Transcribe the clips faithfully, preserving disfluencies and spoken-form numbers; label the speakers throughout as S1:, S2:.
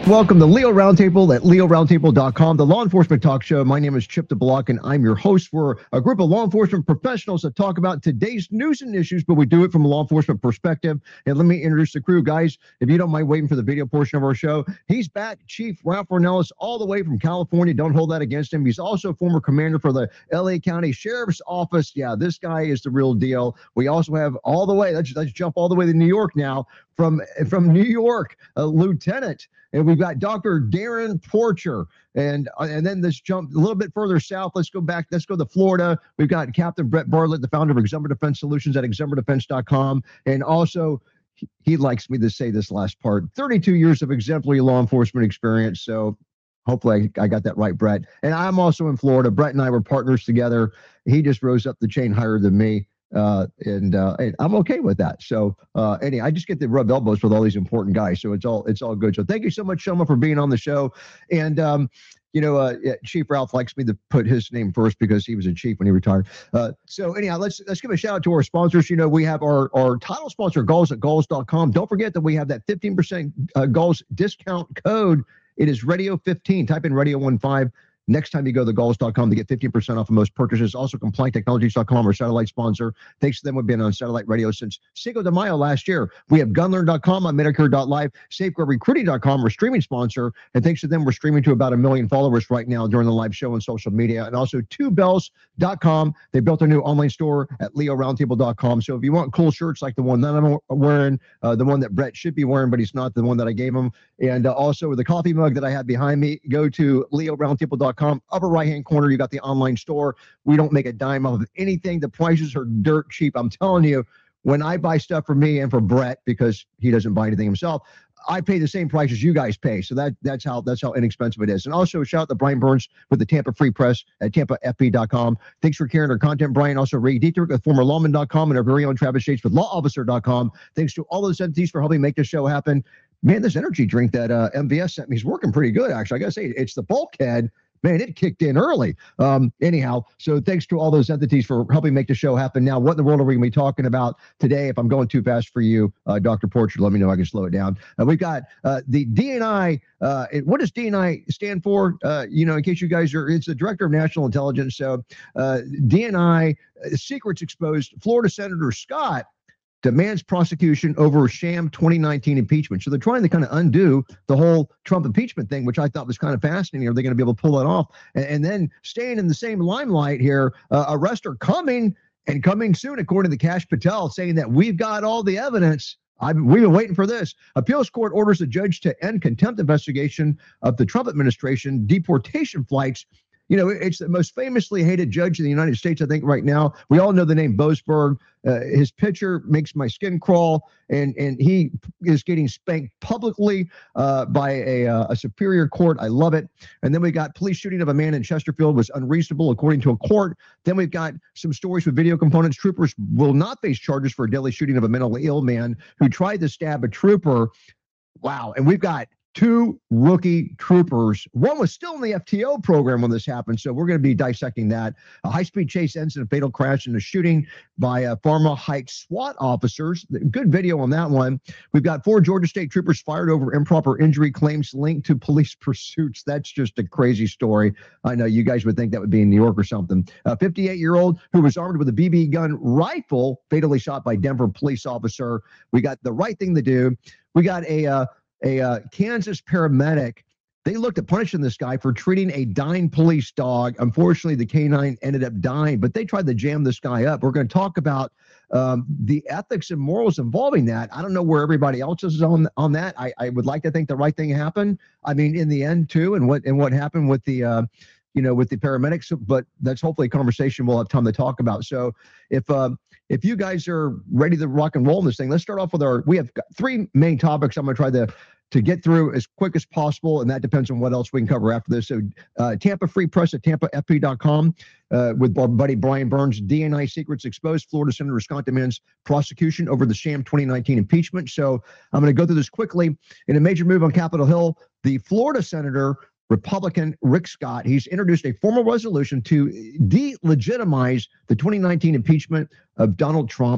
S1: welcome to Leo Roundtable at leo roundtable dot com, the law enforcement talk show. My name is Chip DeBlock, and I'm your host for a group of law enforcement professionals that talk about today's news and issues, but we do it from a law enforcement perspective. And let me introduce the crew. Guys, if you don't mind waiting for the video portion of our show, he's back, Chief Ralph Ornelas, all the way from California. Don't hold that against him. He's also former commander for the L A County Sheriff's Office. Yeah, this guy is the real deal. We also have all the way, let's, let's jump all the way to New York now, from, from New York, a lieutenant. And we've got Doctor Darren Porcher. And uh, and then let's jump a little bit further south. Let's go back. Let's go to Florida. We've got Captain Brett Bartlett, the founder of Exemplar Defense Solutions at exemplar defense dot com. And also, he, he likes me to say this last part, thirty-two years of exemplary law enforcement experience. So hopefully I, I got that right, Brett. And I'm also in Florida. Brett and I were partners together. He just rose up the chain higher than me. Uh, and, uh, and I'm okay with that. So, uh, anyway, I just get to rub elbows with all these important guys. So it's all, it's all good. So thank you so much, Shoma, for being on the show. And, um, you know, uh, yeah, Chief Ralph likes me to put his name first because he was a chief when he retired. Uh, so anyhow, let's, let's give a shout out to our sponsors. You know, we have our, our title sponsor, Gulls at Gulls dot com. Don't forget that we have that fifteen percent uh, Gulls discount code. It is radio fifteen. Type in radio fifteen. Next time you go to Gulls dot com to get fifteen percent off of most purchases. Also, Compliant Technologies dot com, our satellite sponsor. Thanks to them, we've been on satellite radio since Cinco de Mayo last year. We have gun learn dot com on Medicare dot live, safeguard recruiting dot com, our streaming sponsor. And thanks to them, we're streaming to about a million followers right now during the live show on social media. And also, two bells dot com. They built a new online store at leo roundtable dot com. So if you want cool shirts like the one that I'm wearing, uh, the one that Brett should be wearing, but he's not, the one that I gave him, and uh, also the coffee mug that I have behind me, go to leo roundtable dot com. Upper right hand corner, you got the online store. We don't make a dime off of anything. The prices are dirt cheap. I'm telling you, when I buy stuff for me and for Brett, because he doesn't buy anything himself, I pay the same price as you guys pay. So that that's how that's how inexpensive it is. And also shout out to Brian Burns with the Tampa Free Press at tampa f p dot com. Thanks for carrying our content, Brian. Also Ray Dietrich with former lawman dot com and our very own Travis Yates with law officer dot com. Thanks to all those entities for helping make this show happen. Man, this energy drink that uh, M V S sent me is working pretty good, actually. I got to say, it's the bulkhead. Man, it kicked in early. Um, anyhow, so thanks to all those entities for helping make the show happen. Now, what in the world are we going to be talking about today? If I'm going too fast for you, uh, Doctor Porcher, let me know. I can slow it down. Uh, we've got uh, the D N I. Uh, what does D N I stand for? Uh, you know, in case you guys are, it's the Director of National Intelligence. So uh, D N I, uh, secrets exposed. Florida Senator Scott demands prosecution over sham twenty nineteen impeachment. So they're trying to kind of undo the whole Trump impeachment thing, which I thought was kind of fascinating. Are they going to be able to pull that off? And, and then staying in the same limelight here, uh, arrests are coming and coming soon, according to Kash Patel, saying that we've got all the evidence. I've, we've been waiting for this. Appeals court orders a judge to end contempt investigation of the Trump administration deportation flights. You know, it's the most famously hated judge in the United States, I think, right now. We all know the name Boasberg. Uh, his picture makes my skin crawl, and and he is getting spanked publicly uh, by a, uh, a superior court. I love it. And then we got police shooting of a man in Chesterfield was unreasonable, according to a court. Then we've got some stories with video components. Troopers will not face charges for a deadly shooting of a mentally ill man who tried to stab a trooper. Wow. And we've got two rookie troopers. One was still in the F T O program when this happened, so we're going to be dissecting that. A high-speed chase ends in a fatal crash in a shooting by uh, Pharma Heights SWAT officers. Good video on that one. We've got four Georgia State troopers fired over improper injury claims linked to police pursuits. That's just a crazy story. I know you guys would think that would be in New York or something. A fifty-eight-year-old who was armed with a B B gun rifle fatally shot by Denver police officer. We got the right thing to do. We got a uh, A uh, Kansas paramedic. They looked at punishing this guy for treating a dying police dog. Unfortunately, the canine ended up dying, but they tried to jam this guy up. We're going to talk about um, the ethics and morals involving that. I don't know where everybody else is on on that. I, I would like to think the right thing happened. I mean, in the end, too, and what and what happened with the uh, you know, with the paramedics. But that's hopefully a conversation we'll have time to talk about. So if uh, if you guys are ready to rock and roll in this thing, let's start off with our. We have got three main topics. I'm going to try to. to get through as quick as possible, and that depends on what else we can cover after this. So uh, Tampa Free Press at tampa f p dot com uh, with our buddy Brian Burns. D N I secrets exposed. Florida Senator Scott demands prosecution over the sham twenty nineteen impeachment. So I'm going to go through this quickly. In a major move on Capitol Hill, the Florida Senator, Republican Rick Scott, he's introduced a formal resolution to delegitimize the twenty nineteen impeachment of Donald Trump.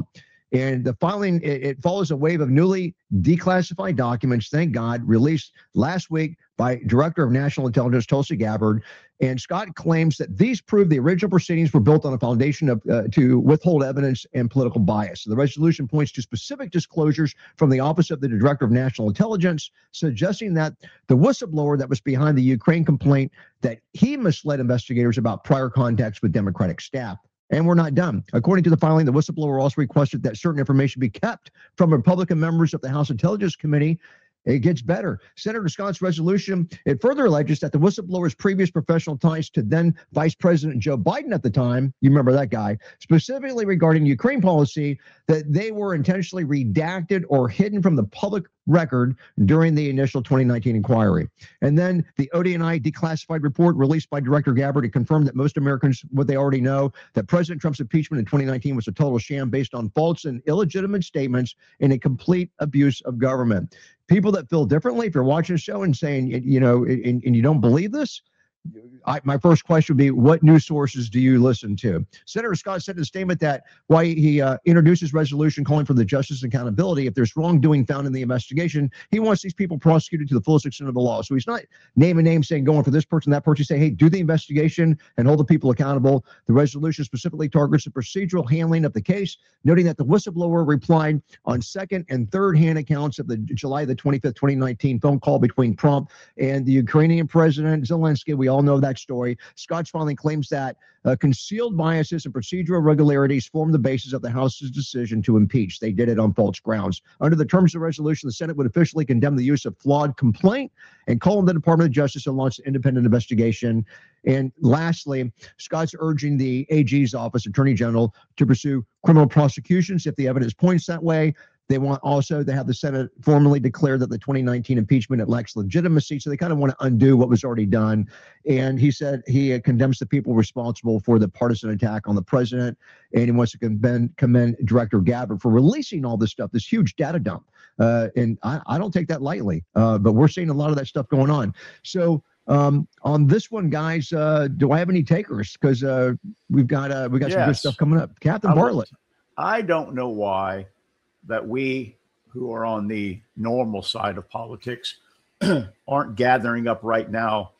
S1: And the filing, it, it follows a wave of newly declassified documents, thank God, released last week by Director of National Intelligence Tulsi Gabbard. And Scott claims that these prove the original proceedings were built on a foundation of uh, to withhold evidence and political bias. So the resolution points to specific disclosures from the Office of the Director of National Intelligence, suggesting that the whistleblower that was behind the Ukraine complaint, that he misled investigators about prior contacts with Democratic staff. And we're not done. According to the filing, the whistleblower also requested that certain information be kept from Republican members of the House Intelligence Committee. It gets better. Senator Scott's resolution, it further alleges that the whistleblower's previous professional ties to then Vice President Joe Biden at the time, you remember that guy, specifically regarding Ukraine policy, that they were intentionally redacted or hidden from the public record during the initial twenty nineteen inquiry. And then the O D N I declassified report released by Director Gabbard, it confirmed that most Americans, what they already know, that President Trump's impeachment in twenty nineteen was a total sham based on false and illegitimate statements and a complete abuse of government. People that feel differently, if you're watching the show and saying, you know, and, and you don't believe this, I, my first question would be, what news sources do you listen to? Senator Scott said in a statement that why he uh, introduced his resolution calling for the justice and accountability. If there's wrongdoing found in the investigation, he wants these people prosecuted to the fullest extent of the law. So he's not naming names saying going for this person, that person. Say, hey, do the investigation and hold the people accountable. The resolution specifically targets the procedural handling of the case, noting that the whistleblower replied on second and third hand accounts of the July the twenty-fifth, twenty nineteen phone call between Trump and the Ukrainian President Zelensky. We all know that story. Scott's filing claims that uh, concealed biases and procedural irregularities form the basis of the House's decision to impeach. They did it on false grounds. Under the terms of the resolution, the Senate would officially condemn the use of flawed complaint and call on the Department of Justice to launch an independent investigation. And lastly, Scott's urging the A G's office, Attorney General, to pursue criminal prosecutions if the evidence points that way. They want also to have the Senate formally declare that the twenty nineteen impeachment lacks legitimacy. So they kind of want to undo what was already done. And he said he uh, condemns the people responsible for the partisan attack on the president. And he wants to commend, commend Director Gabbard for releasing all this stuff, this huge data dump. Uh, and I, I don't take that lightly, uh, but we're seeing a lot of that stuff going on. So um, on this one, guys, uh, do I have any takers? Because uh, we've got uh, we got yes. some good stuff coming up. Captain I Bartlett.
S2: I don't know why that we who are on the normal side of politics aren't gathering up right now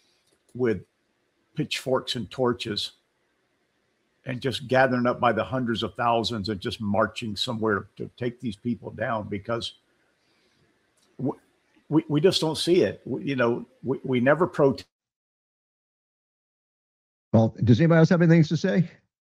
S2: with pitchforks and torches and just gathering up by the hundreds of thousands and just marching somewhere to take these people down, because we, we, we just don't see it. We, you know, we, we never protest.
S1: Well, does anybody else have anything to say?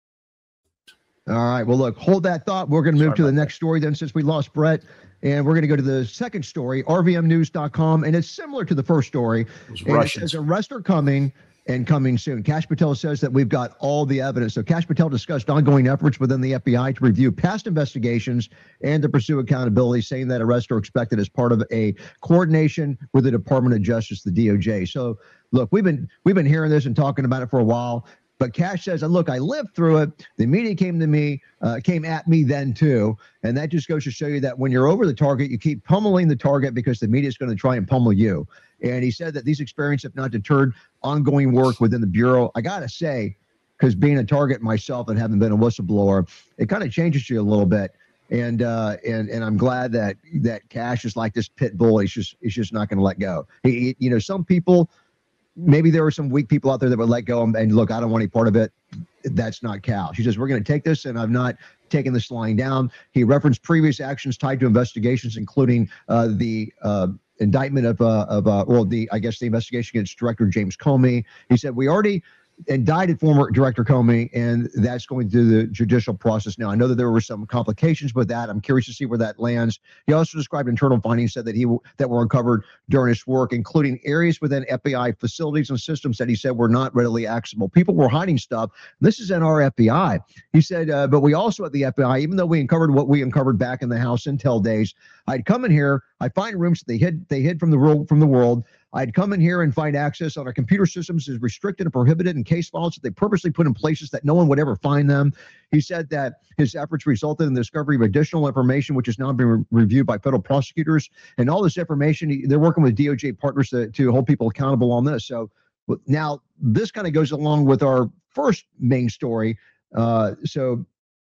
S1: All right. Well, look, hold that thought. We're going to move Sorry to the next that. story then, since we lost Brett. And we're going to go to the second story, R V M news dot com. And it's similar to the first story. It, and it says arrests are coming and coming soon. Kash Patel says that we've got all the evidence. So Kash Patel discussed ongoing efforts within the F B I to review past investigations and to pursue accountability, saying that arrests are expected as part of a coordination with the Department of Justice, the D O J. So, look, we've been we've been hearing this and talking about it for a while. But Kash says, and look, I lived through it. The media came to me, uh, came at me then too. And that just goes to show you that when you're over the target, you keep pummeling the target because the media is going to try and pummel you. And he said that these experiences have not deterred ongoing work within the Bureau. I got to say, because being a target myself and having been a whistleblower, it kind of changes you a little bit. And uh, and and I'm glad that that Kash is like this pit bull. He's just he's just not going to let go. He, he, you know, some people. Maybe there were some weak people out there that would let go and, and look, I don't want any part of it. That's not Cal. She says, we're going to take this, and I've not taken this lying down. He referenced previous actions tied to investigations, including uh, the uh, indictment of, uh, of uh, well, the, I guess, the investigation against Director James Comey. He said, we already indicted former Director Comey, and that's going through the judicial process now. I know that there were some complications with that. I'm curious to see where that lands. He also described internal findings, said that he that were uncovered during his work, including areas within F B I facilities and systems that he said were not readily accessible. People were hiding stuff. This is in our F B I. He said, uh, but we also at the F B I, even though we uncovered what we uncovered back in the House Intel days, I'd come in here, I'd find rooms that they hid they hid from the world from the world. I'd come in here and find access on our computer systems is restricted and prohibited, in case files that they purposely put in places that no one would ever find them. He said that his efforts resulted in the discovery of additional information, which is now being re reviewed by federal prosecutors. And all this information, they're working with D O J partners to, to hold people accountable on this. So now this kind of goes along with our first main story. Uh, so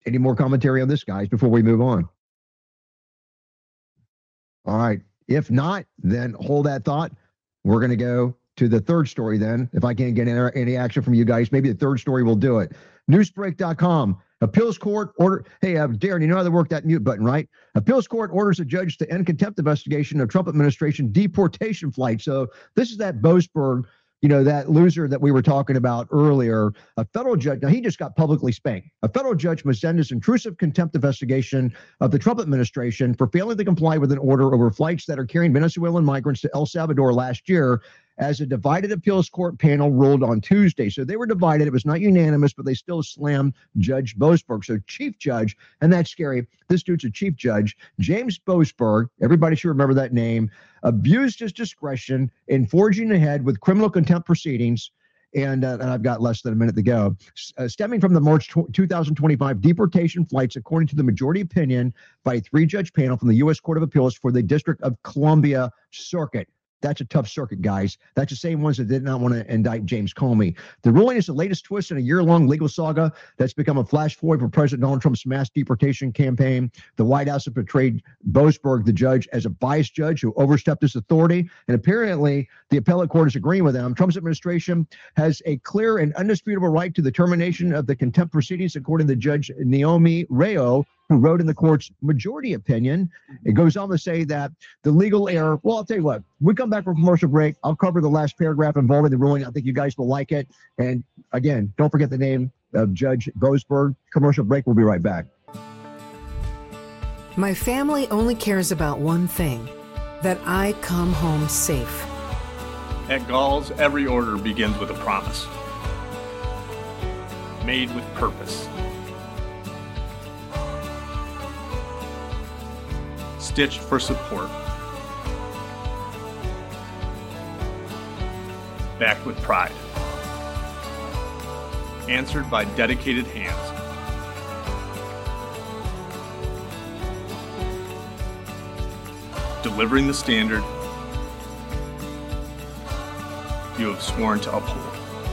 S1: Any more commentary on this, guys, before we move on? All right. If not, then hold that thought. We're going to go to the third story then. If I can't get any, any action from you guys, maybe the third story will do it. Newsbreak dot com. Appeals court order. Hey, uh, Darren, you know how to work that mute button, right? Appeals court orders a judge to end contempt investigation of Trump administration deportation flight. So this is that Boasberg, you know, that loser that we were talking about earlier. A federal judge, now he just got publicly spanked. A federal judge must end his intrusive contempt investigation of the Trump administration for failing to comply with an order over flights that are carrying Venezuelan migrants to El Salvador last year, as a divided appeals court panel ruled on Tuesday. So they were divided. It was not unanimous, but they still slammed Judge Boasberg. So chief judge, and that's scary. This dude's a chief judge, James Boasberg. Everybody should remember that name. Abused his discretion in forging ahead with criminal contempt proceedings. And, uh, and I've got less than a minute to go. Uh, stemming from the March two thousand twenty-five deportation flights, according to the majority opinion by a three-judge panel from the U S Court of Appeals for the District of Columbia Circuit. That's a tough circuit, guys. That's the same ones that did not want to indict James Comey. The ruling is the latest twist in a year-long legal saga that's become a flash forward for President Donald Trump's mass deportation campaign. The White House has portrayed Boasberg, the judge, as a biased judge who overstepped his authority, and apparently the appellate court is agreeing with them. Trump's administration has a clear and undisputable right to the termination of the contempt proceedings, according to Judge Naomi Rayo, who wrote in the court's majority opinion. It goes on to say that the legal error, well, I'll tell you what, we come back from commercial break. I'll cover the last paragraph involving the ruling. I think you guys will like it. And again, don't forget the name of Judge Boasberg. Commercial break. We'll be right back.
S3: My family only cares about one thing, that I come home safe.
S4: At Gall's, every order begins with a promise. Made with purpose. Stitched for support. Backed with pride. Answered by dedicated hands. Delivering the standard you have sworn to uphold.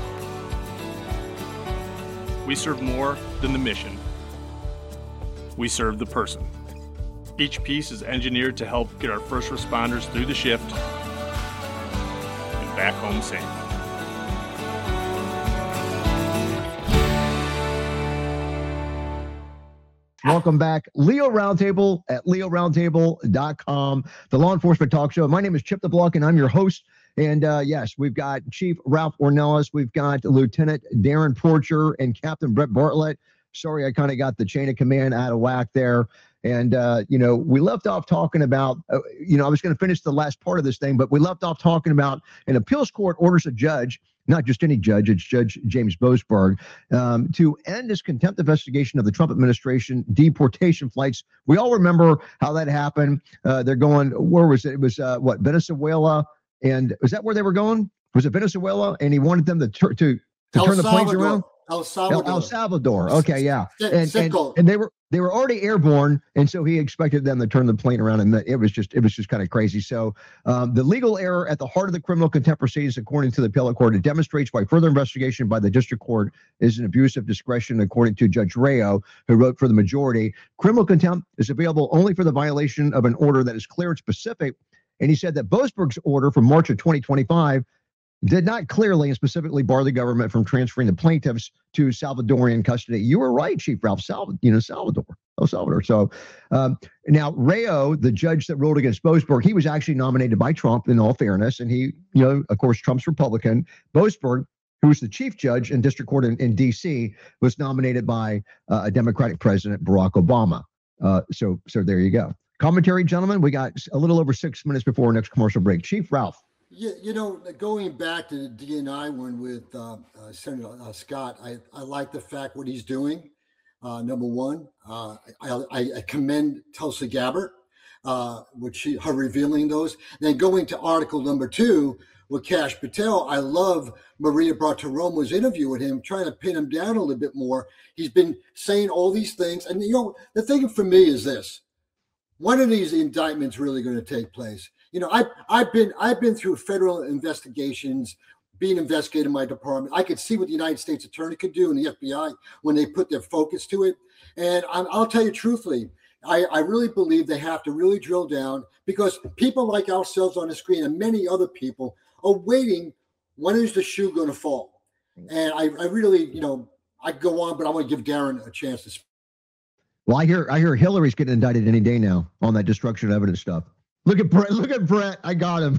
S4: We serve more than the mission. We serve the person. Each piece is engineered to help get our first responders through the shift and back home safe.
S1: Welcome back. Leo Roundtable at leo roundtable dot com, the law enforcement talk show. My name is Chip the Block, and I'm your host. And uh, yes, we've got Chief Ralph Ornelas, we've got Lieutenant Darren Porcher, and Captain Brett Bartlett. Sorry, I kind of got the chain of command out of whack there. And, uh, you know, we left off talking about, uh, you know, I was going to finish the last part of this thing, but we left off talking about an appeals court orders a judge, not just any judge, it's Judge James Boasberg, um, to end his contempt investigation of the Trump administration deportation flights. We all remember how that happened. Uh, they're going, where was it? It was, uh, what, Venezuela? And was that where they were going? Was it Venezuela? And he wanted them to, tur- to, to turn the planes around?
S5: El Salvador.
S1: El, El Salvador. Okay, yeah. And, and, and they were they were already airborne, and so he expected them to turn the plane around, and it was just it was just kind of crazy. So um, the legal error at the heart of the criminal contempt proceedings, according to the appellate court, it demonstrates why further investigation by the district court is an abuse of discretion, according to Judge Rayo, who wrote for the majority. Criminal contempt is available only for the violation of an order that is clear and specific, and he said that Boasberg's order from March of twenty twenty-five did not clearly and specifically bar the government from transferring the plaintiffs to Salvadorian custody. You were right, Chief Ralph. Salvador, you know, Salvador, El Salvador. So um, now Rayo, the judge that ruled against Boasberg, he was actually nominated by Trump, in all fairness. And he, you know, of course, Trump's Republican. Boasberg, who was the chief judge in district court in, in D C, was nominated by uh, a Democratic president, Barack Obama. Uh, so, so there you go. Commentary, gentlemen. We got a little over six minutes before our next commercial break. Chief Ralph.
S5: Yeah, you know, going back to the D N I one with uh, uh, Senator uh, Scott, I, I like the fact what he's doing. Uh, number one, uh, I, I, I commend Tulsi Gabbard, uh, which she, her revealing those. Then going to article number two with Kash Patel, I love Maria Bartiromo's interview with him, trying to pin him down a little bit more. He's been saying all these things. And, you know, the thing for me is this. When are these indictments really going to take place? You know, I've I've been I've been through federal investigations being investigated in my department. I could see what the United States Attorney could do and the F B I when they put their focus to it. And I'm, I'll tell you truthfully, I, I really believe they have to really drill down, because people like ourselves on the screen and many other people are waiting. When is the shoe going to fall? And I, I really, you know, I go on, but I want to give Darren a chance to speak.
S1: Well, I hear I hear Hillary's getting indicted any day now on that destruction of evidence stuff. Look at Brett. Look at Brett. I got him.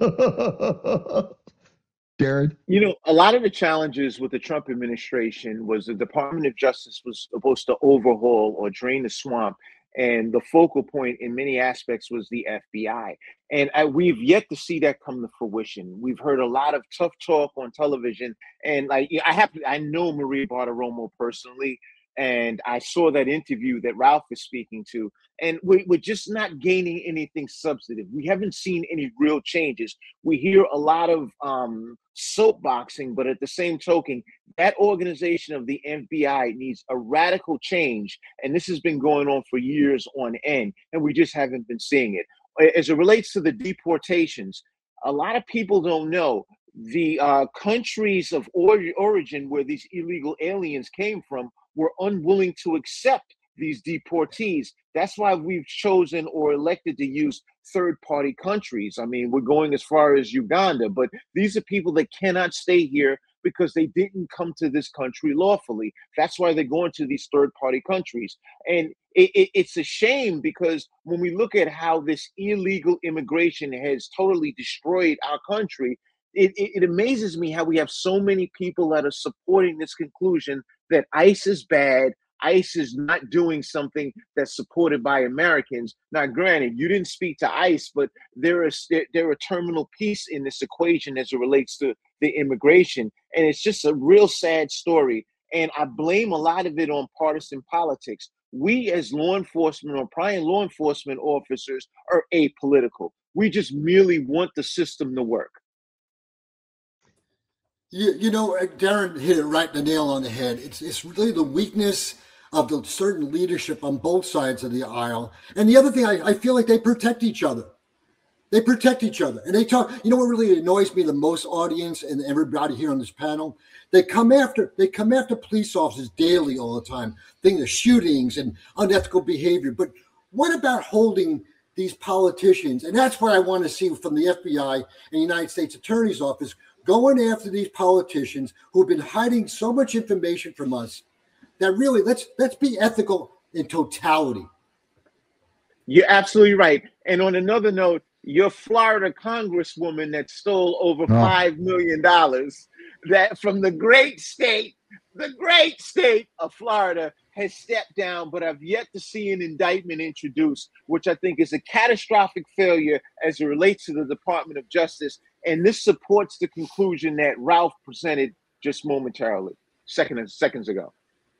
S1: Darren?
S6: You know, a lot of the challenges with the Trump administration was the Department of Justice was supposed to overhaul or drain the swamp. And the focal point in many aspects was the F B I. And I, we've yet to see that come to fruition. We've heard a lot of tough talk on television. And like, I have to, I know Maria Bartiromo personally, and I saw that interview that Ralph is speaking to, and we, we're just not gaining anything substantive. We haven't seen any real changes. We hear a lot of um, soapboxing, but at the same token, that organization of the F B I needs a radical change. And this has been going on for years on end, and we just haven't been seeing it. As it relates to the deportations, a lot of people don't know the uh, countries of or- origin where these illegal aliens came from were unwilling to accept these deportees. That's why we've chosen or elected to use third-party countries. I mean, we're going as far as Uganda, but these are people that cannot stay here because they didn't come to this country lawfully. That's why they're going to these third-party countries. And it, it, it's a shame, because when we look at how this illegal immigration has totally destroyed our country, It, it, it amazes me how we have so many people that are supporting this conclusion that ICE is bad. ICE is not doing something that's supported by Americans. Now, granted, you didn't speak to ICE, but there is there, there a terminal piece in this equation as it relates to the immigration. And it's just a real sad story. And I blame a lot of it on partisan politics. We as law enforcement or prime law enforcement officers are apolitical. We just merely want the system to work.
S5: You, you know, Darren hit it right the nail on the head. It's it's really the weakness of the certain leadership on both sides of the aisle. And the other thing, I, I feel like they protect each other. They protect each other. And they talk, you know what really annoys me the most, audience and everybody here on this panel? They come after, they come after police officers daily all the time, thinking of shootings and unethical behavior. But what about holding these politicians? And that's what I want to see from the F B I and the United States Attorney's Office, going after these politicians who have been hiding so much information from us, that really, let's let's be ethical in totality.
S6: You're absolutely right. And on another note, your Florida congresswoman that stole over
S1: Oh.
S6: five million dollars that from the great state, the great state of Florida, has stepped down, but I've yet to see an indictment introduced, which I think is a catastrophic failure as it relates to the Department of Justice. And this supports the conclusion that Ralph presented just momentarily, second, seconds ago.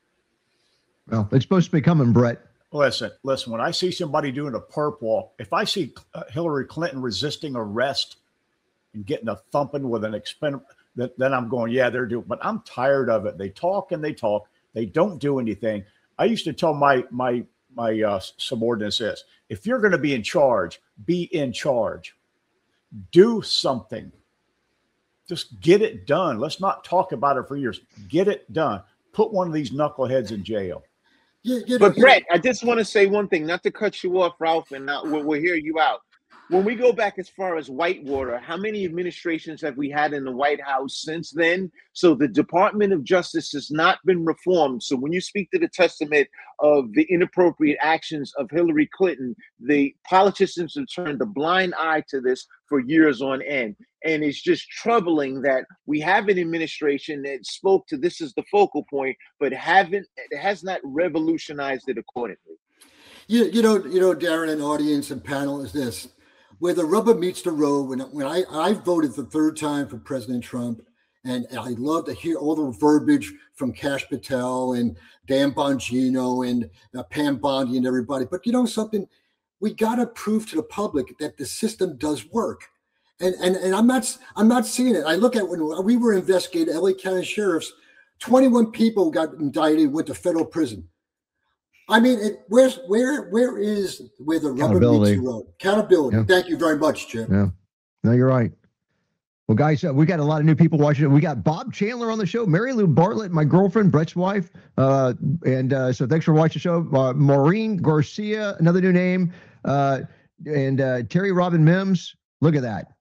S1: Well, it's supposed to be coming, Brett.
S2: Listen, listen, when I see somebody doing a perp walk, if I see uh, Hillary Clinton resisting arrest and getting a thumping with an expen, that, then I'm going, yeah, they're doing, but I'm tired of it. They talk and they talk. They don't do anything. I used to tell my, my, my uh, subordinates this: if you're going to be in charge, be in charge. Do something. Just get it done. Let's not talk about it for years. Get it done. Put one of these knuckleheads in jail.
S5: Yeah, yeah,
S6: But
S5: yeah.
S6: Brett, I just want to say one thing, not to cut you off, Ralph, and not, we'll, we'll hear you out. When we go back as far as Whitewater, how many administrations have we had in the White House since then? So the Department of Justice has not been reformed. So when you speak to the testament of the inappropriate actions of Hillary Clinton, the politicians have turned a blind eye to this for years on end. And it's just troubling that we have an administration that spoke to this as the focal point, but haven't it has not revolutionized it accordingly.
S5: You, you know, you know, Darren and audience and panel, is this: where the rubber meets the road. When when I, I voted the third time for President Trump, and I love to hear all the verbiage from Kash Patel and Dan Bongino and uh, Pam Bondi and everybody. But you know something? We got to prove to the public that the system does work. And, and and I'm not I'm not seeing it. I look at when we were investigating L A County sheriffs, twenty-one people got indicted, went to federal prison. I mean, it, where's where where is where the rubber meets the road? Accountability.
S1: Yeah.
S5: Thank you very much, Jim.
S1: Yeah. No, you're right. Well, guys, uh, we got a lot of new people watching it. We got Bob Chandler on the show, Mary Lou Bartlett, my girlfriend, Brett's wife. Uh, and uh, so thanks for watching the show. Uh, Maureen Garcia, another new name. Uh, and uh, Terry Robin Mims. Look at that.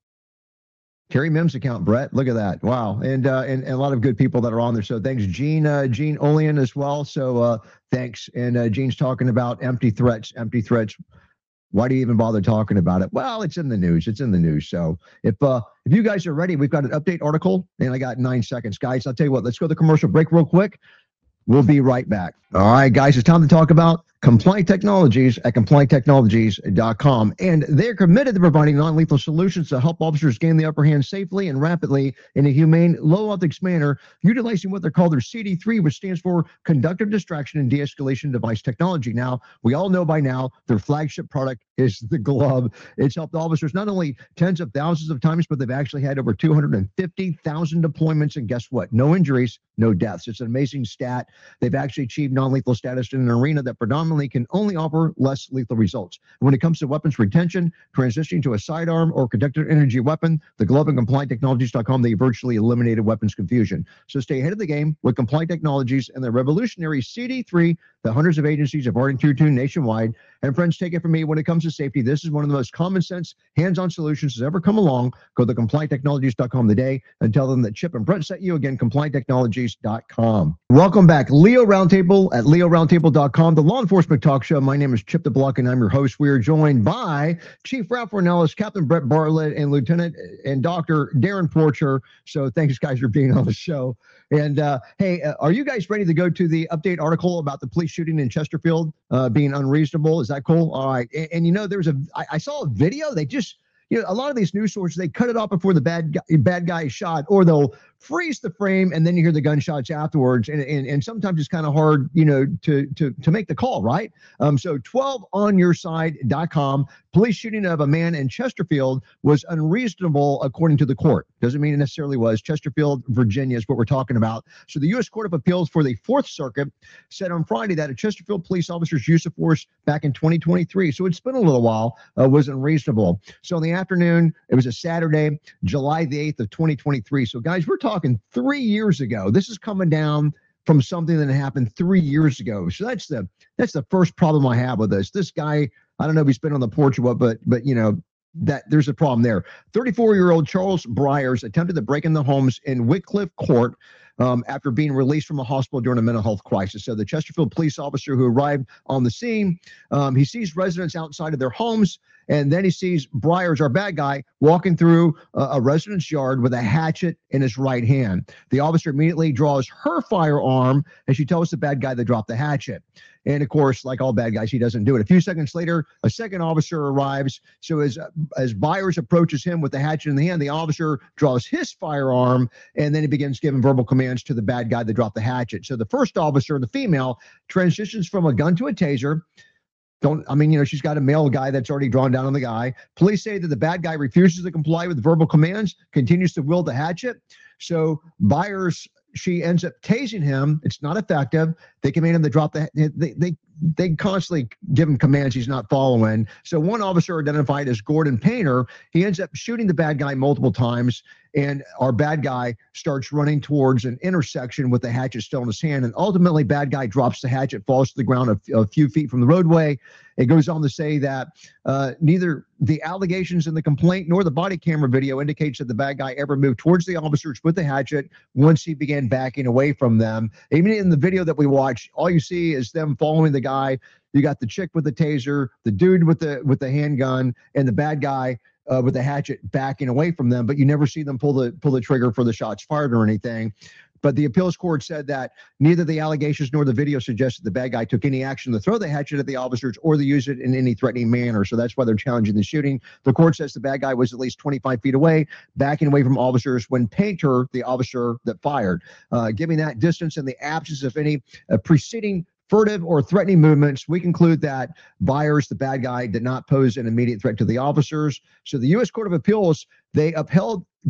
S1: Terry Mims account, Brett. Look at that. Wow. And, uh, and, and a lot of good people that are on there. So thanks, Gene, uh, Gene Olean as well. So uh, thanks. And uh, Gene's talking about empty threats, empty threats. Why do you even bother talking about it? Well, it's in the news. It's in the news. So if uh, if you guys are ready, we've got an update article, and I got nine seconds. Guys, I'll tell you what, let's go to the commercial break real quick. We'll be right back. All right, guys, it's time to talk about Compliant Technologies at compliant technologies dot com. And they're committed to providing non-lethal solutions to help officers gain the upper hand safely and rapidly in a humane, low-ethics manner, utilizing what they're called their C D three, which stands for Conductive Distraction and De-escalation Device Technology. Now, we all know by now their flagship product is the glove. It's helped officers not only tens of thousands of times, but they've actually had over two hundred fifty thousand deployments. And guess what? No injuries, no deaths. It's an amazing stat. They've actually achieved non-lethal status in an arena that predominantly can only offer less lethal results. When it comes to weapons retention, transitioning to a sidearm or conductive energy weapon, the glove and compliant technologies dot com, they virtually eliminated weapons confusion. So stay ahead of the game with Compliant Technologies and the revolutionary C D three that hundreds of agencies have already tuned to nationwide. And friends, take it from me, when it comes to safety, this is one of the most common sense, hands-on solutions that's ever come along. Go to compliant technologies dot com today and tell them that Chip and Brett sent you. Again, compliant technologies dot com. Welcome back. Leo Roundtable at leo roundtable dot com, the law enforcement talk show. My name is Chip the Block, and I'm your host. We are joined by Chief Ralph Ornelas, Captain Brett Bartlett, and Lieutenant and Doctor Darren Porcher. So thanks, guys, for being on the show. And uh, hey, uh, are you guys ready to go to the update article about the police shooting in Chesterfield uh, being unreasonable? Is that cool? All right. And, and you know, there was a, I, I saw a video. They just, you know, a lot of these news sources, they cut it off before the bad guy, bad guy is shot, or they'll freeze the frame and then you hear the gunshots afterwards. And, and, and sometimes it's kind of hard, you know, to, to, to make the call, right? Um, so twelve on your side dot com, police shooting of a man in Chesterfield was unreasonable according to the court. Doesn't mean it necessarily was. Chesterfield, Virginia is what we're talking about. So the U S Court of Appeals for the Fourth Circuit said on Friday that a Chesterfield police officer's use of force back in twenty twenty-three, so it's been a little while, uh, was unreasonable. So in the afternoon, it was a Saturday, July the eighth of twenty twenty-three. So guys, we're talking three years ago. This is coming down from something that happened three years ago. So that's the that's the first problem I have with this. This guy, I don't know if he's been on the porch or what, but but you know, that there's a problem there. thirty-four-year-old Charles Briers attempted to break in the homes in Wycliffe Court um, after being released from a hospital during a mental health crisis. So the Chesterfield police officer who arrived on the scene, um, he sees residents outside of their homes, and then he sees Briers, our bad guy, walking through a, a resident's yard with a hatchet in his right hand. The officer immediately draws her firearm, and she tells the bad guy to drop the hatchet. And of course, like all bad guys, he doesn't do it. A few seconds later, a second officer arrives. So as as Briers approaches him with the hatchet in the hand, the officer draws his firearm, and then he begins giving verbal commands to the bad guy to drop the hatchet. So the first officer, the female, transitions from a gun to a taser. Don't, I mean, you know, she's got a male guy that's already drawn down on the guy. Police say that the bad guy refuses to comply with verbal commands, continues to wield the hatchet. So Briers, she ends up tasing him. It's not effective. They command him to drop the, they, they, they constantly give him commands he's not following. So one officer identified as Gordon Painter, he ends up shooting the bad guy multiple times. And our bad guy starts running towards an intersection with the hatchet still in his hand. And ultimately, bad guy drops the hatchet, falls to the ground a, a few feet from the roadway. It goes on to say that uh, neither the allegations in the complaint nor the body camera video indicates that the bad guy ever moved towards the officers with the hatchet once he began backing away from them. Even in the video that we watched, all you see is them following the guy. You got the chick with the taser, the dude with the with the handgun, and the bad guy Uh, with the hatchet backing away from them, but you never see them pull the pull the trigger for the shots fired or anything. But the appeals court said that neither the allegations nor the video suggested the bad guy took any action to throw the hatchet at the officers or to use it in any threatening manner. So that's why they're challenging the shooting. The court says the bad guy was at least twenty-five feet away, backing away from officers when Painter, the officer that fired, uh, giving that distance in the absence of any uh, preceding furtive or threatening movements, we conclude that Briers, the bad guy, did not pose an immediate threat to the officers. So the U S Court of Appeals, they upheld the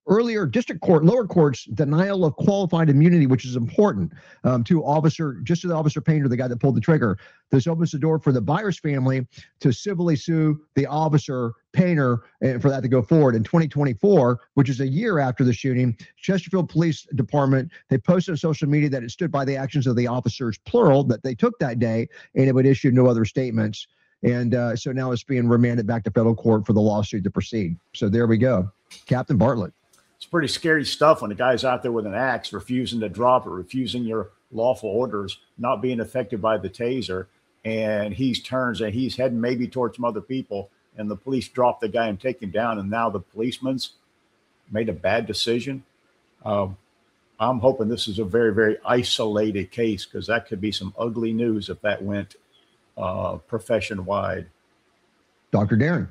S1: earlier district court, lower courts denial of qualified immunity, which is important um, to officer, just to the officer Painter, the guy that pulled the trigger. This opens the door for the Byers family to civilly sue the officer Painter and for that to go forward. In twenty twenty-four, which is a year after the shooting, Chesterfield Police Department, they posted on social media that it stood by the actions of the officers, plural, that they took that day, and it would issue no other statements. And uh, so now it's being remanded back to federal court for the lawsuit to proceed. So there we go. Captain Bartlett.
S2: It's pretty scary stuff when the guy's out there with an axe, refusing to drop it, refusing your lawful orders, not being affected by the taser. And he turns and he's heading maybe towards some other people, and the police drop the guy and take him down. And now the policeman's made a bad decision. Um, I'm hoping this is a very, very isolated case, because that could be some ugly news if that went uh, profession wide.
S1: Doctor Darren.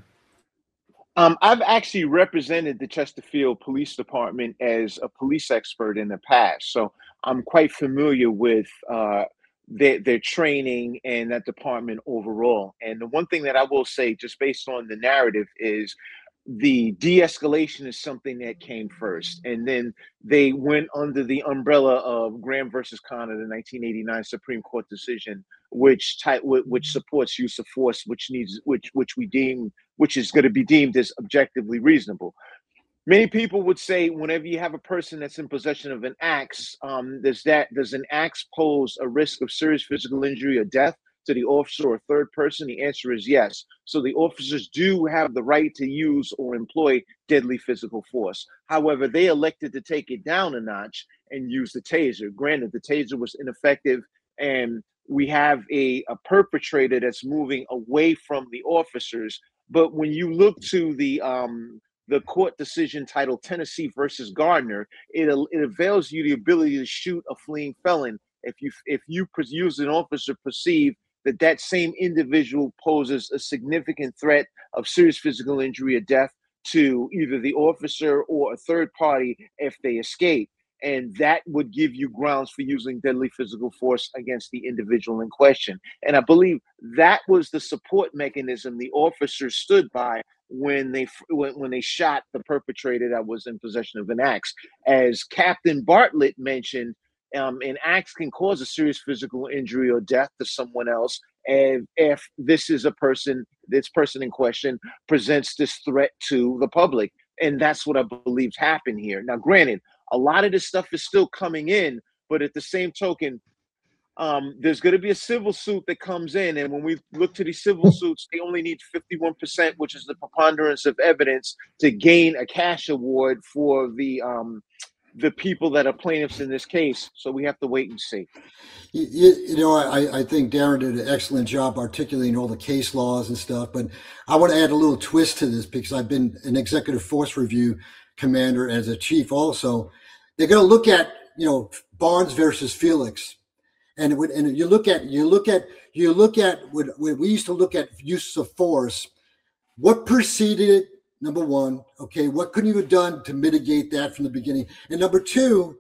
S6: Um, I've actually represented the Chesterfield Police Department as a police expert in the past, so I'm quite familiar with uh, their, their training and that department overall. And the one thing that I will say, just based on the narrative, is the de-escalation is something that came first, and then they went under the umbrella of Graham versus Connor, the nineteen eighty-nine Supreme Court decision, which type which supports use of force, which needs which which we deem which is going to be deemed as objectively reasonable. Many people would say, whenever you have a person that's in possession of an axe, um, does that does an axe pose a risk of serious physical injury or death to the officer or third person? The answer is yes. So the officers do have the right to use or employ deadly physical force. However, they elected to take it down a notch and use the taser. Granted, the taser was ineffective, and we have a, a perpetrator that's moving away from the officers. But when you look to the um, the court decision titled Tennessee versus Gardner, it, it avails you the ability to shoot a fleeing felon if you if you use an officer perceive that that same individual poses a significant threat of serious physical injury or death to either the officer or a third party if they escape. And that would give you grounds for using deadly physical force against the individual in question. And I believe that was the support mechanism the officers stood by when they when, when they shot the perpetrator that was in possession of an axe. As Captain Bartlett mentioned, um, an axe can cause a serious physical injury or death to someone else, and if this is a person, this person in question presents this threat to the public. And that's what I believe happened here. Now, granted, a lot of this stuff is still coming in, but at the same token, um, there's going to be a civil suit that comes in. And when we look to these civil suits, they only need fifty-one percent, which is the preponderance of evidence, to gain a cash award for the um, the people that are plaintiffs in this case. So we have to wait and see.
S5: You, you know, I, I think Darren did an excellent job articulating all the case laws and stuff, but I want to add a little twist to this because I've been an executive force review commander as a chief also. They're going to look at, you know, Barnes versus Felix. And when, and you look at, you look at, you look at when, when we used to look at use of force, what preceded it, number one, okay, what could you have done to mitigate that from the beginning? And number two,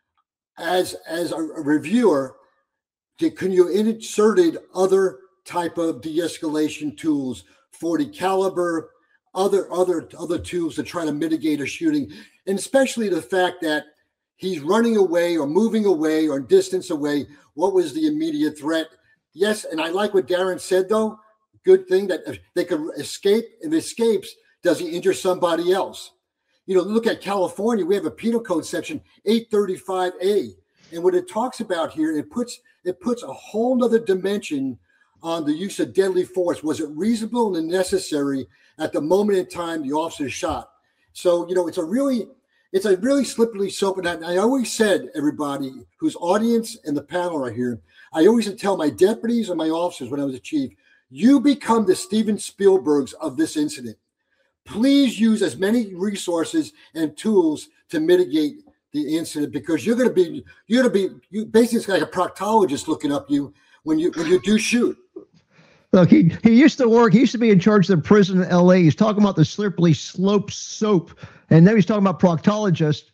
S5: as, as a, a reviewer, can you inserted other type of de-escalation tools, forty caliber, other, other, other tools to try to mitigate a shooting, and especially the fact that he's running away or moving away or distance away. What was the immediate threat? Yes, and I like what Darren said, though. Good thing that if they could escape. If escapes, does he injure somebody else? You know, look at California. We have a penal code section eight thirty-five A. And what it talks about here, it puts it puts a whole nother dimension on the use of deadly force. Was it reasonable and necessary at the moment in time the officer shot? So, you know, it's a really It's a really slippery slope. And I, I always said, everybody whose audience and the panel are here, I always tell my deputies and my officers when I was a chief, you become the Steven Spielbergs of this incident. Please use as many resources and tools to mitigate the incident, because you're going to be, you're going to be, you basically it's like a proctologist looking up you when you, when you do shoot.
S1: Look, he, he used to work, he used to be in charge of the prison in L A. He's talking about the slippery slope soap. And now he's talking about proctologist.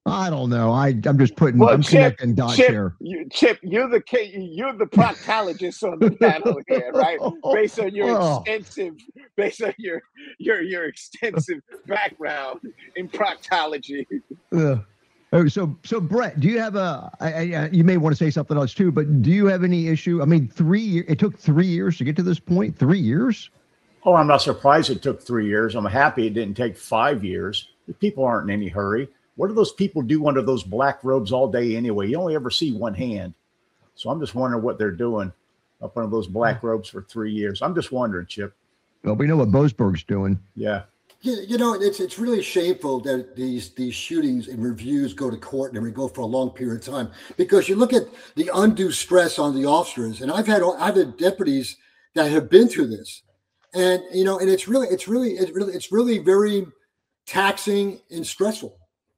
S1: I don't know. I I'm just putting.
S6: Well,
S1: I'm
S6: Chip,
S1: connecting dots
S6: Chip,
S1: here.
S6: you, Chip, you're the ca- you're the proctologist on the panel here, right? Based on your
S1: Oh.
S6: extensive, based on your your your extensive background in proctology.
S1: Uh, oh, so so Brett, do you have a? I, I, you may want to say something else too, but do you have any issue? I mean, three years. It took three years to get to this point. Three years.
S2: Oh, I'm not surprised it took three years. I'm happy it didn't take five years. The people aren't in any hurry. What do those people do under those black robes all day anyway? You only ever see one hand. So I'm just wondering what they're doing up under those black robes for three years. I'm just wondering, Chip.
S1: Well, we know what Boasberg's doing.
S2: Yeah.
S5: You, you know, it's it's really shameful that these these shootings and reviews go to court and we go for a long period of time, because you look at the undue stress on the officers, and I've had I've had deputies that have been through this, and you know, and it's really it's really it's really it's really very taxing and stressful.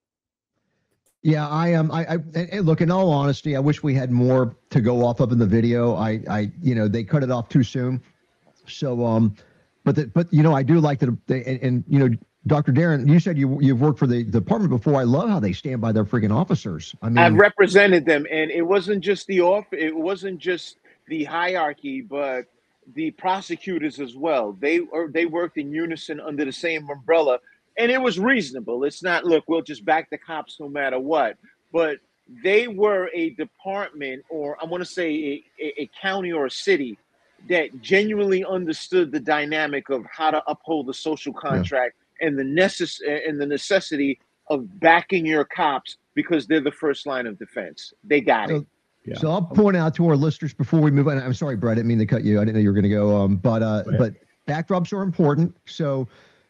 S1: Yeah, I am. Um, I, I and look. In all honesty, I wish we had more to go off of in the video. I, I, you know, they cut it off too soon. So, um, but the, but you know, I do like that. They, and, and you know, Doctor Darren, you said you you've worked for the department before. I love how they stand by their freaking officers. I mean,
S6: I've represented them, and it wasn't just the off. It wasn't just the hierarchy, but the prosecutors as well. They or they worked in unison under the same umbrella. And it was reasonable. It's not, look, we'll just back the cops no matter what. But they were a department, or I want to say a, a county or a city, that genuinely understood the dynamic of how to uphold the social contract yeah. and the necess- and the necessity of backing your cops because they're the first line of defense. They got
S1: so,
S6: it.
S1: Yeah. So I'll point out to our listeners before we move on. I'm sorry, Brett, I didn't mean to cut you. I didn't know you were going to go. Um, but uh, but backdrops are important. So.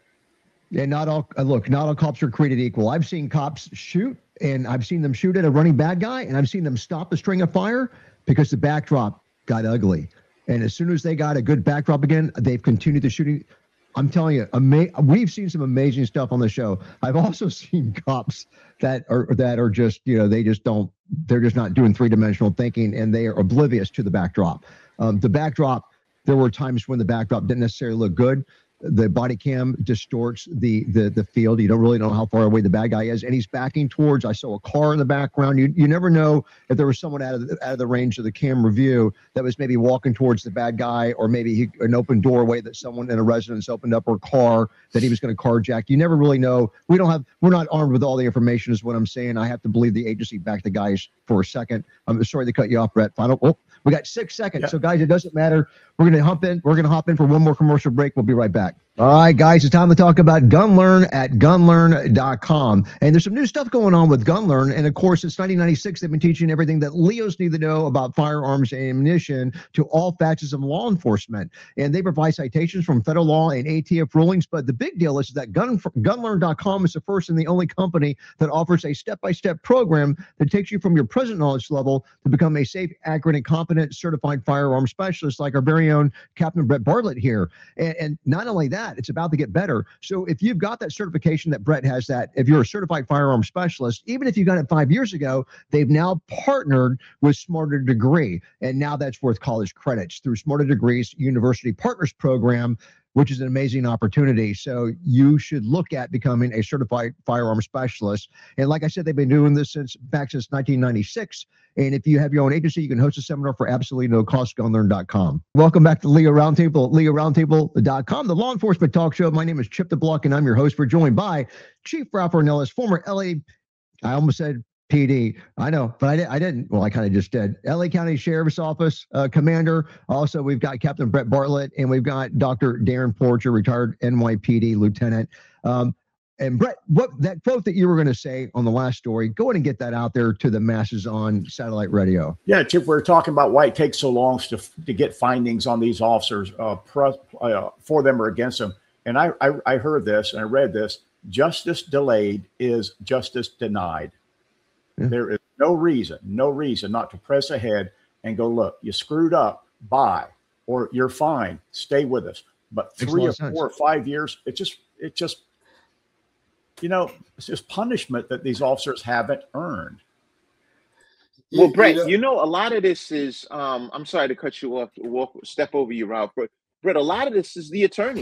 S1: And not all, look, not all cops are created equal. I've seen cops shoot, and I've seen them shoot at a running bad guy, and I've seen them stop the string of fire because the backdrop got ugly. And as soon as they got a good backdrop again, they've continued the shooting. I'm telling you, ama- we've seen some amazing stuff on the show. I've also seen cops that are that are just, you know, they just don't, they're just not doing three-dimensional thinking, and they are oblivious to the backdrop. Um, the backdrop, there were times when the backdrop didn't necessarily look good. The body cam distorts the, the the field. You don't really know how far away the bad guy is, and he's backing towards. I saw a car in the background. You you never know if there was someone out of the, out of the range of the camera view that was maybe walking towards the bad guy, or maybe he, an open doorway that someone in a residence opened up, or car that he was going to carjack. You never really know. We don't have. We're not armed with all the information, is what I'm saying. I have to believe the agency backed the guys for a second. I'm sorry to cut you off, Brett. Final. Oh, we got six seconds. Yeah. So guys, it doesn't matter. We're going to hop in. We're going to hop in for one more commercial break. We'll be right back. All right, guys, it's time to talk about GunLearn at gun learn dot com. And there's some new stuff going on with GunLearn. And of course, since nineteen ninety-six, they've been teaching everything that Leos need to know about firearms and ammunition to all facets of law enforcement. And they provide citations from federal law and A T F rulings. But the big deal is that gun gun learn dot com is the first and the only company that offers a step-by-step program that takes you from your present knowledge level to become a safe, accurate, and competent certified firearm specialist, like our very own Captain Brett Bartlett here. And, and not only that, it's about to get better. So if you've got that certification that Brett has, that if you're a certified firearm specialist, even if you got it five years ago, they've now partnered with Smarter Degree. And now that's worth college credits through Smarter Degree's University Partners Program, which is an amazing opportunity. So you should look at becoming a certified firearm specialist. And like I said, they've been doing this since back since nineteen ninety-six. And if you have your own agency, you can host a seminar for absolutely no cost, gun learn dot com. Welcome back to Leo Roundtable, leo roundtable dot com, the law enforcement talk show. My name is Chip DeBlock, and I'm your host. We're joined by Chief Ralph Ornelas, former L A, I almost said P D. I know, but I, di- I didn't. Well, I kind of just did. L A County Sheriff's Office uh, Commander. Also, we've got Captain Brett Bartlett, and we've got Doctor Darren Porcher, retired N Y P D Lieutenant. Um, and Brett, what that quote that you were going to say on the last story, go ahead and get that out there to the masses on satellite radio.
S2: Yeah, Chip, we're talking about why it takes so long to to get findings on these officers uh, pro, uh, for them or against them. And I, I I heard this and I read this: justice delayed is justice denied. Yeah. There is no reason, no reason not to press ahead and go, look, you screwed up, bye, or you're fine, stay with us. But three or four or five years, it just, it just, you know, it's just punishment that these officers haven't earned.
S6: Well, Brett, you know, a lot of this is, um, I'm sorry to cut you off, walk, step over you, Ralph, but Brett, a lot of this is the attorneys.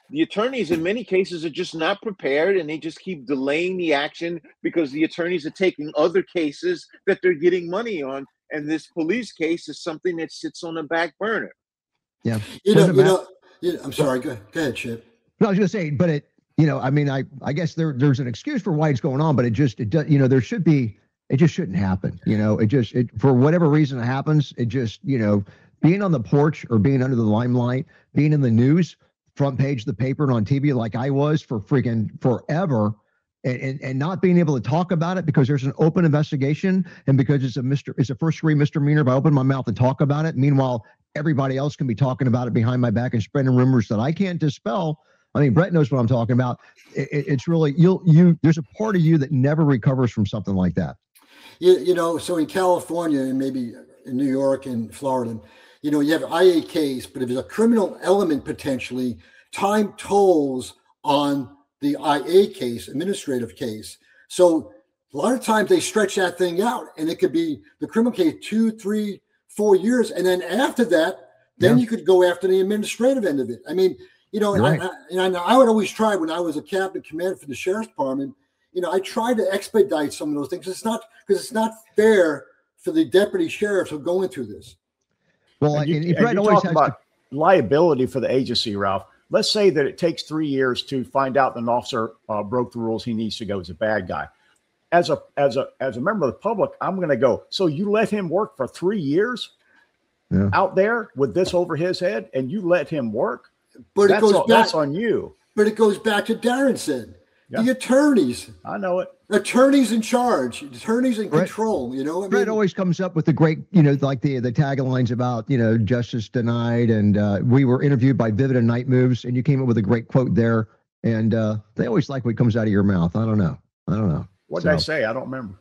S6: the attorneys in many cases are just not prepared, and they just keep delaying the action because the attorneys are taking other cases that they're getting money on. And this police case is something that sits on the back burner.
S1: Yeah.
S5: You know, you know, you know, I'm sorry. Go, go ahead, Chip.
S1: No, I was going to say, but it, you know, I mean, I, I guess there, there's an excuse for why it's going on, but it just, it does, you know, there should be, it just shouldn't happen. You know, it just, it, for whatever reason it happens, it just, you know, being on the porch or being under the limelight, being in the news, front page of the paper and on T V like I was for freaking forever, and, and, and not being able to talk about it because there's an open investigation and because it's a Mister it's a first degree misdemeanor if I open my mouth and talk about it. Meanwhile, everybody else can be talking about it behind my back and spreading rumors that I can't dispel. I mean, Brett knows what I'm talking about. It, it, it's really, you'll, you, there's a part of you that never recovers from something like that.
S5: You, you know, so in California and maybe in New York and Florida, you know, you have an I A case, but if there's a criminal element potentially, time tolls on the I A case, administrative case. So a lot of times they stretch that thing out, and it could be the criminal case two, three, four years. And then after that, then yeah. you could go after the administrative end of it. I mean, you know, right. I, I, and I would always try when I was a captain commander for the sheriff's department, you know, I tried to expedite some of those things. It's not because it's not fair for the deputy sheriffs who are going through this.
S2: Well, and you, and and you always talk about to... liability for the agency, Ralph. Let's say that it takes three years to find out that an officer uh, broke the rules. He needs to go as a bad guy. As a as a as a member of the public, I'm going to go. So you let him work for three years yeah. out there with this over his head, and you let him work.
S5: But
S2: that's
S5: it goes
S2: all,
S5: back,
S2: that's on you.
S5: But it goes back to Darren said. Yeah. The attorneys.
S2: I know it.
S5: Attorneys in charge, attorneys in
S1: Brett,
S5: control, you know. I mean,
S1: Brett always comes up with the great, you know, like the the taglines about, you know, justice denied. And uh, we were interviewed by Vivid and Night Moves, and you came up with a great quote there. And uh, they always like what comes out of your mouth. I don't know. I don't know.
S2: What
S1: so,
S2: did I say? I don't remember.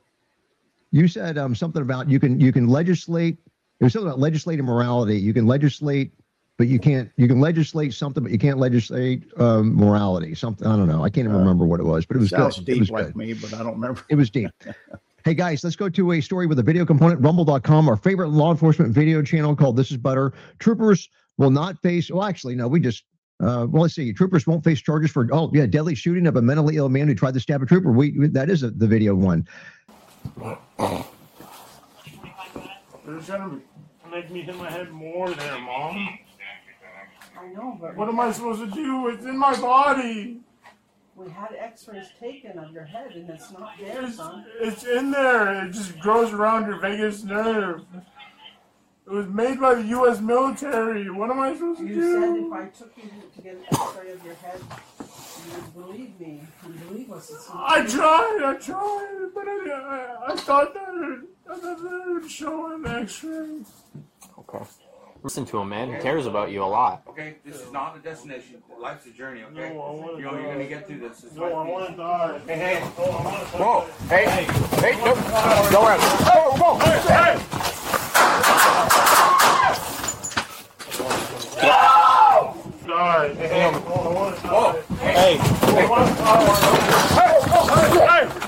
S1: You said um, something about you can you can legislate. It was something about legislative morality. You can legislate, but you can't. You can legislate something, but you can't legislate um, morality. Something I don't know. I can't even uh, remember what it was, but it was
S2: sounds
S1: good.
S2: deep
S1: it was
S2: like
S1: good.
S2: me, but I don't remember.
S1: It was deep. Hey guys, let's go to a story with a video component. Rumble dot com, our favorite law enforcement video channel called This Is Butter. Troopers will not face. Well, actually, no. We just. Uh, well, let's see. Troopers won't face charges for. Oh, yeah, deadly shooting of a mentally ill man who tried to stab a trooper. We that is a, the video one.
S7: They're trying to make me hit my head more there, Mom.
S8: I know, but
S7: what am I supposed to do? It's in my body.
S8: We had x-rays taken of your head, and it's not there,
S7: it's,
S8: son.
S7: It's in there. It just grows around your vagus nerve. It was made by the U S military. What am I supposed to
S8: you
S7: do?
S8: You said if I took you to get an x-ray of your head, you would believe me. You believe us. It's
S7: I tried. I tried, but I, I, I thought that it, I thought that it would show an x-ray.
S9: Okay. Listen to him, man. He cares about you a lot.
S10: Okay, this is not a destination. Life's a journey, okay?
S7: No, I want to
S10: you know, You're going to get through this. this
S7: no, I want to die.
S10: Hey, hey.
S7: No, I want to
S9: Whoa. Hey, hey, hey, nope. Go around. Whoa, whoa.
S7: Hey, hey. Die. Hey, hey. No, I want to die.
S9: Whoa. Hey.
S7: I want to die. Hey, hey.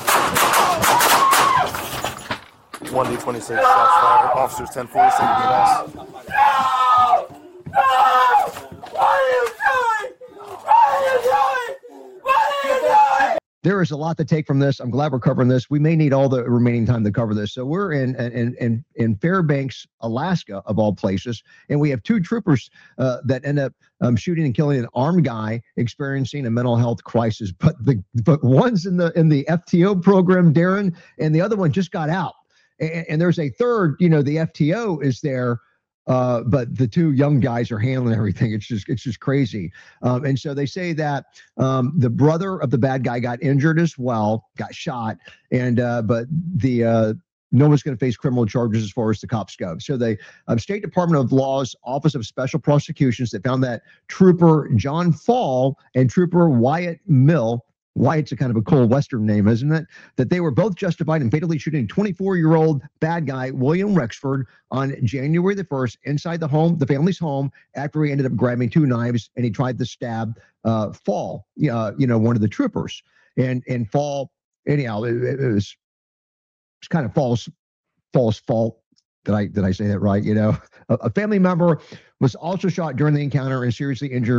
S11: one D twenty-six, shots fired. Officers ten forty-six, U S.
S7: No! No! What are you doing? What are you doing? What are you doing?
S1: There is a lot to take from this. I'm glad we're covering this. We may need all the remaining time to cover this. So we're in in in, in Fairbanks, Alaska, of all places, and we have two troopers uh, that end up um, shooting and killing an armed guy experiencing a mental health crisis. But the but one's in the in the F T O program, Darren, and the other one just got out. And, and there's a third, you know, the F T O is there, uh, but the two young guys are handling everything. It's just, it's just crazy. Um, and so they say that um, the brother of the bad guy got injured as well, got shot, and uh, but the uh, no one's going to face criminal charges as far as the cops go. So the um, State Department of Law's Office of Special Prosecutions that found that Trooper John Fall and Trooper Wyatt Mill. Wyatt's a kind of a cool Western name, isn't it? That they were both justified in fatally shooting twenty-four-year-old bad guy William Rexford on January the first inside the home, the family's home, after he ended up grabbing two knives and he tried to stab uh, Fall, uh, you know, one of the troopers. And and Fall, anyhow, it, it was it's kind of Fall's Fall's fault. Did I did I say that right? You know, a, a family member was also shot during the encounter and seriously injured.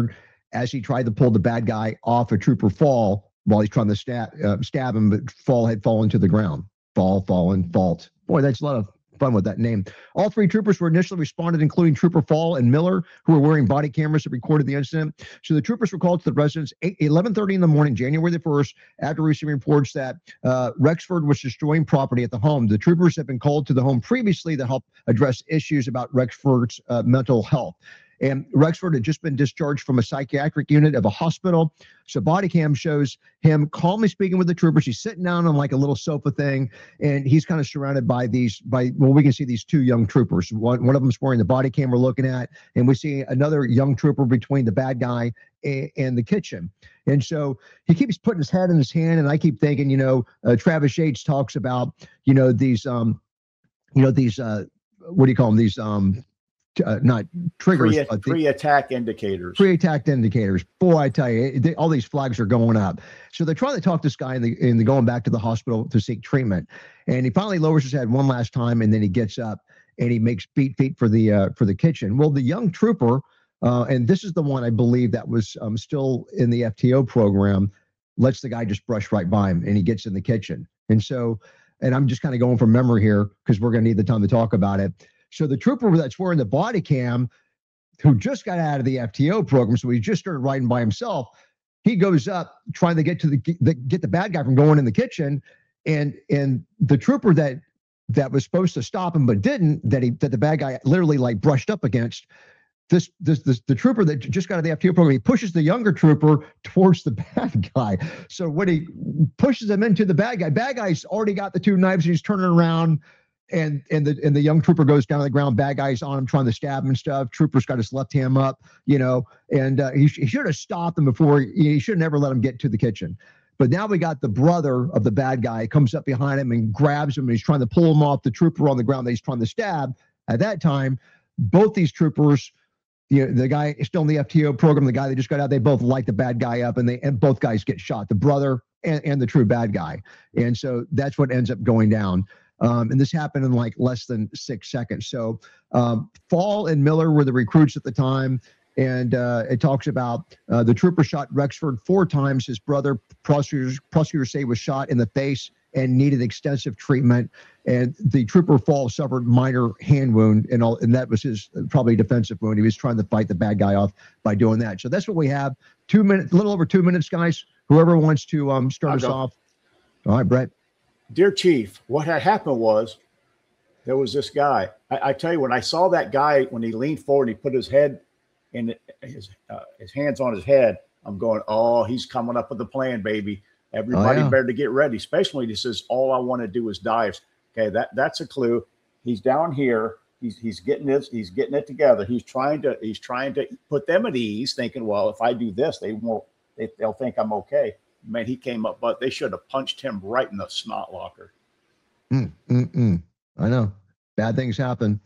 S1: as he tried to pull the bad guy off a trooper Fall while he's trying to stab, uh, stab him, but Fall had fallen to the ground. Fall, fallen, fault. Boy, that's a lot of fun with that name. All three troopers were initially responded, including Trooper Fall and Miller, who were wearing body cameras that recorded the incident. So the troopers were called to the residence eleven thirty in the morning, January the first, after receiving reports that uh, Rexford was destroying property at the home. The troopers had been called to the home previously to help address issues about Rexford's uh, mental health. And Rexford had just been discharged from a psychiatric unit of a hospital. So body cam shows him calmly speaking with the troopers. He's sitting down on like a little sofa thing, and he's kind of surrounded by these, by, well, we can see these two young troopers. One, one of them's wearing the body cam we're looking at, and we see another young trooper between the bad guy and, and the kitchen. And so he keeps putting his head in his hand, and I keep thinking, you know, uh, Travis Yates talks about, you know, these, um, you know, these, uh, what do you call them? These, um, Uh, not triggers,
S2: pre,
S1: but
S2: pre-attack indicators.
S1: Pre-attack indicators. Boy, I tell you, they, all these flags are going up. So they're trying to talk this guy in the in the going back to the hospital to seek treatment, and he finally lowers his head one last time, and then he gets up and he makes beat feet for the uh, for the kitchen. Well, the young trooper, uh, and this is the one I believe that was um, still in the F T O program, lets the guy just brush right by him, and he gets in the kitchen. And so, and I'm just kind of going from memory here because we're going to need the time to talk about it. So the trooper that's wearing the body cam, who just got out of the F T O program, so he just started riding by himself, he goes up trying to get to the, the get the bad guy from going in the kitchen, and and the trooper that that was supposed to stop him but didn't, that he that the bad guy literally like brushed up against. This, this, this, the trooper that just got out of the F T O program, he pushes the younger trooper towards the bad guy. So when he pushes him into the bad guy, bad guy's already got the two knives, and he's turning around. And and the and the young trooper goes down on the ground. Bad guy's on him trying to stab him and stuff. Trooper's got his left hand up, you know, and uh, he, he should have stopped him before. He, he should have never let him get to the kitchen. But now we got the brother of the bad guy comes up behind him and grabs him, and he's trying to pull him off the trooper on the ground that he's trying to stab. At that time, both these troopers, you know, the guy is still in the F T O program, the guy that just got out, they both light the bad guy up, and they and both guys get shot, the brother and, and the true bad guy. And so that's what ends up going down. Um, and this happened in like less than six seconds. So um, Fall and Miller were the recruits at the time. And uh, it talks about uh, the trooper shot Rexford four times. His brother, prosecutors, prosecutors say, was shot in the face and needed extensive treatment. And the trooper Fall suffered minor hand wound, and all, and that was his probably defensive wound. He was trying to fight the bad guy off by doing that. So that's what we have. Two minutes, a little over two minutes, guys. Whoever wants to um, start
S2: I'll
S1: us
S2: go.
S1: off. All right, Brett.
S2: Dear Chief, what had happened was there was this guy. I, I tell you, when I saw that guy, when he leaned forward, and he put his head in his uh, his hands on his head. I'm going, oh, he's coming up with a plan, baby. Everybody
S1: Oh, yeah.
S2: better to get ready, especially when he says, all I want to do is dive. Okay, that that's a clue. He's down here. He's he's getting this. He's getting it together. He's trying to he's trying to put them at ease, thinking, well, if I do this, they won't. They, they'll think I'm okay. Man, he came up, but they should have punched him right in the snot locker.
S1: Mm, mm, mm. I know. Bad things happen.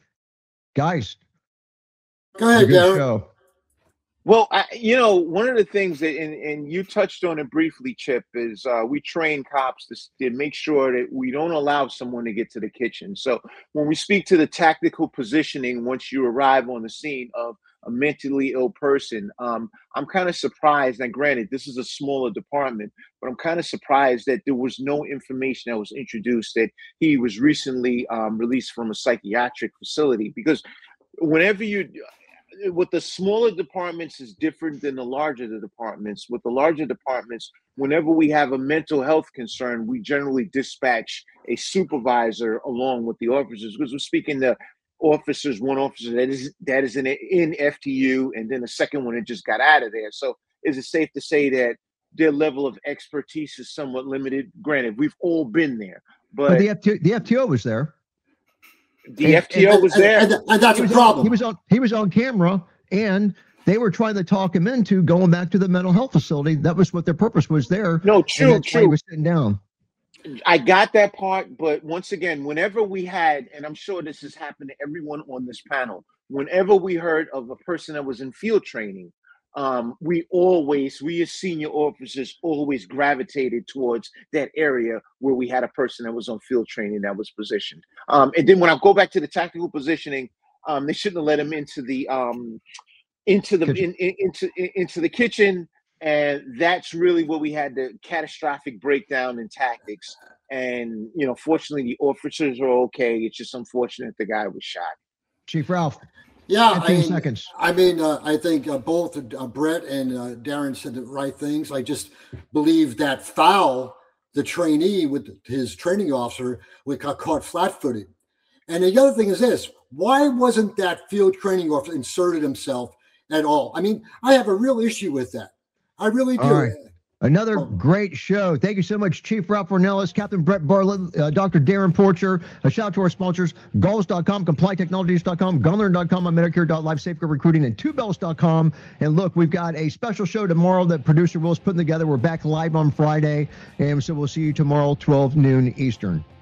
S1: Guys.
S5: Go ahead,
S1: good
S5: Darren.
S1: show.
S6: Well, I, you know, one of the things that, and, and you touched on it briefly, Chip, is uh, we train cops to, to make sure that we don't allow someone to get to the kitchen. So when we speak to the tactical positioning, once you arrive on the scene of a mentally ill person, um, I'm kind of surprised. And granted, this is a smaller department, but I'm kind of surprised that there was no information that was introduced that he was recently um, released from a psychiatric facility. Because whenever you, with the smaller departments is different than the larger the departments. With the larger departments, whenever we have a mental health concern, we generally dispatch a supervisor along with the officers, because we're speaking to officers, one officer that is that is in in F T U, and then a second one that just got out of there. So is it safe to say that their level of expertise is somewhat limited? Granted, we've all been there, but,
S1: But the F T O, the F T O was there.
S6: the
S1: And-
S6: F T O
S5: and-
S6: was
S5: and-
S6: there.
S5: and- and that's
S1: He
S5: a
S1: was
S5: problem.
S1: On, he was on. He was on camera, and they were trying to talk him into going back to the mental health facility. That was what their purpose was there.
S6: No,
S1: and
S6: true,
S1: that's why he
S6: true.
S1: was sitting down.
S6: I got that part, but once again, whenever we had, and I'm sure this has happened to everyone on this panel, whenever we heard of a person that was in field training, um, we always, we as senior officers always gravitated towards that area where we had a person that was on field training that was positioned. Um, and then when I go back to the tactical positioning, um, they shouldn't have let him into the um, into the
S1: Kitchen.
S6: in, in, into in, into the kitchen, and that's really where we had the catastrophic breakdown in tactics. And you know, fortunately, the officers are okay. It's just unfortunate the guy was shot.
S1: Chief Ralph.
S5: Yeah, I
S1: fifteen
S5: mean,
S1: seconds.
S5: I mean, uh, I think uh, both uh, Brett and uh, Darren said the right things. I just believe that foul, the trainee with his training officer, we got caught flat-footed. And the other thing is this: why wasn't that field training officer inserted himself at all? I mean, I have a real issue with that. I really do.
S1: All right. Another great show. Thank you so much, Chief Ralph Ornelas, Captain Brett Bartlett, uh, Doctor Darren Porcher. A shout out to our sponsors, Galls dot com, Comply Technologies dot com, Gunlearn dot com, Medicare dot life, Safeguard Recruiting, and two bells dot com. And look, we've got a special show tomorrow that producer Will's putting together. We're back live on Friday, and so we'll see you tomorrow, twelve noon Eastern.